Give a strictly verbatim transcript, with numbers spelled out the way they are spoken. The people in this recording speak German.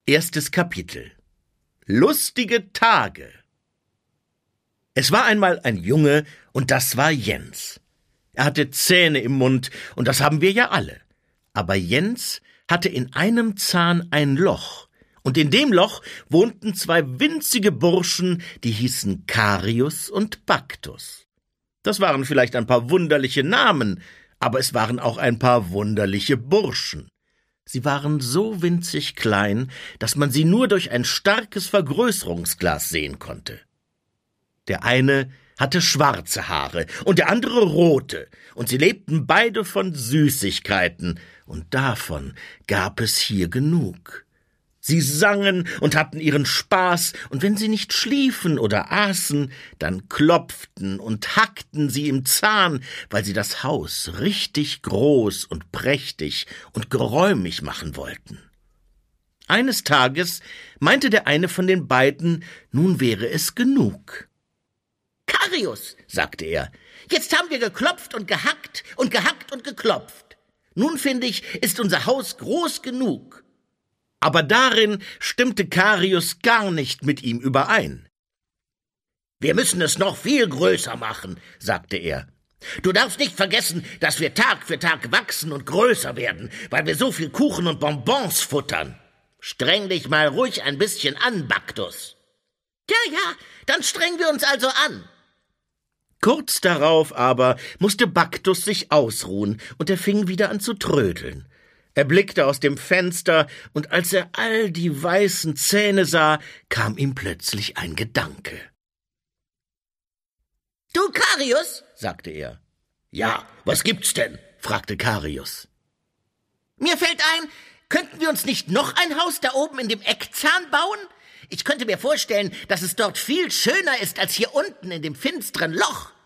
Erstes Kapitel. Lustige Tage. Es war einmal ein Junge, und das war Jens. Er hatte Zähne im Mund, und das haben wir ja alle. Aber Jens hatte in einem Zahn ein Loch, und in dem Loch wohnten zwei winzige Burschen, die hießen Karius und Baktus. Das waren vielleicht ein paar wunderliche Namen, aber es waren auch ein paar wunderliche Burschen. Sie waren so winzig klein, dass man sie nur durch ein starkes Vergrößerungsglas sehen konnte. Der eine hatte schwarze Haare und der andere rote, und sie lebten beide von Süßigkeiten, und davon gab es hier genug. Sie sangen und hatten ihren Spaß, und wenn sie nicht schliefen oder aßen, dann klopften und hackten sie im Zahn, weil sie das Haus richtig groß und prächtig und geräumig machen wollten. Eines Tages meinte der eine von den beiden, nun wäre es genug. »Karius«, sagte er, »jetzt haben wir geklopft und gehackt und gehackt und geklopft. Nun, finde ich, ist unser Haus groß genug.« Aber darin stimmte Karius gar nicht mit ihm überein. »Wir müssen es noch viel größer machen«, sagte er. »Du darfst nicht vergessen, dass wir Tag für Tag wachsen und größer werden, weil wir so viel Kuchen und Bonbons futtern. Streng dich mal ruhig ein bisschen an, Baktus.« »Ja, ja, dann strengen wir uns also an.« Kurz darauf aber musste Baktus sich ausruhen, und er fing wieder an zu trödeln. Er blickte aus dem Fenster, und als er all die weißen Zähne sah, kam ihm plötzlich ein Gedanke. »Du, Karius«, sagte er. »Ja, was gibt's denn?« fragte Karius. »Mir fällt ein, könnten wir uns nicht noch ein Haus da oben in dem Eckzahn bauen? Ich könnte mir vorstellen, dass es dort viel schöner ist als hier unten in dem finsteren Loch.«